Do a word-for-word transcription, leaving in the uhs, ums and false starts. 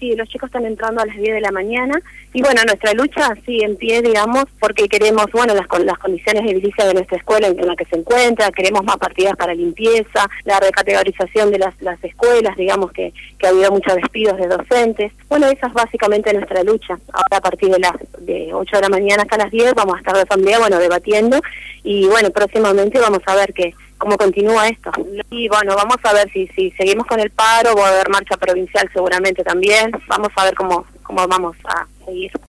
sí, los chicos están entrando a las diez de la mañana y bueno, nuestra lucha sigue en pie, digamos, porque queremos, bueno, las, las condiciones edilicias de nuestra escuela en la que se encuentra, queremos más partidas para limpieza, la recategorización de las, las escuelas, digamos que, que ha habido muchos despidos de docentes. Bueno, esa es básicamente nuestra lucha. Ahora a partir de las de ocho de la mañana hasta las diez vamos a estar de asamblea, bueno, debatiendo y bueno, próximamente vamos a ver que cómo continúa esto. Y bueno, vamos a ver si si seguimos con el paro, va a haber marcha provincial seguramente también, vamos a ver cómo, cómo vamos a seguir.